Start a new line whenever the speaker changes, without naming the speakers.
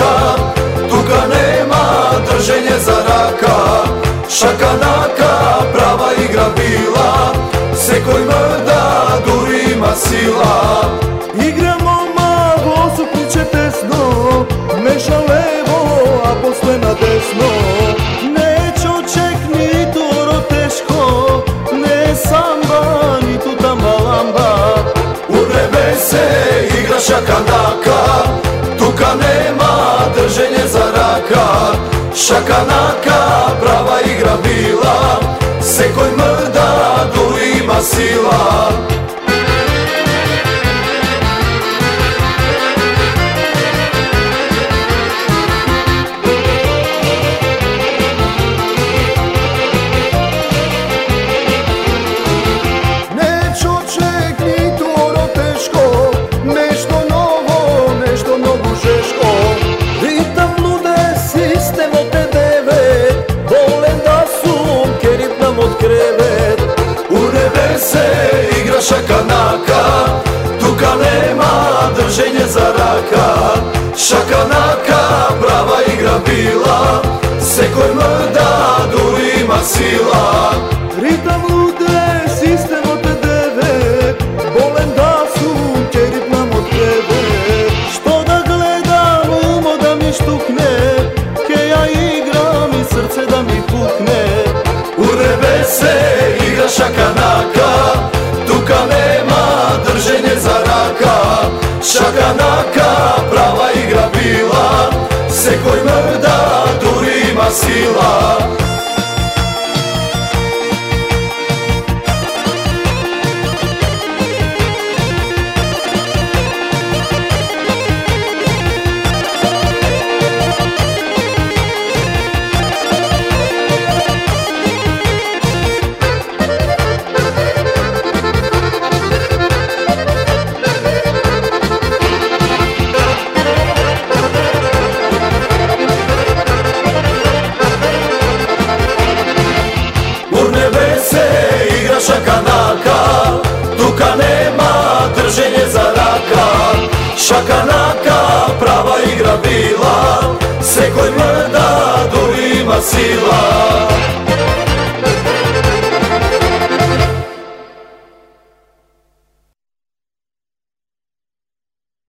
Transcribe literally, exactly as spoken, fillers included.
tuga nema, drženje za raka. Šakanaka, prava igra bila, sekoj mrda, durima sila.
Igramo malo, sukniče tesno, meša levo, a posle na desno. Neću ček ni toro teško, ne samba, ni tu tamba lamba.
U nebe se igra šakanaka, tuka nema, drženje za raka. Šakanaka, prava igra bila, sekoj mrda, durima sila. U nebe se igra šakanaka, tuka nema, drženje za raka. Šakanaka, prava igra bila, sekoj mrda, durima sila.
Ritam lude, sistem od tebe, bolen da sum, ke ritmam od tebe. Što da gledam, umo da mi štukne, ke ja igram i srce da mi pukne.
U nebe se igra šakanaka, tuka nema, drženje za raka. Šakanaka, prava igra bila, sekoj mrda, durima sila. Šakanaka, tuka nema, drženje za raka. Šakanaka, prava igra bila, sekoj mrda, durima sila.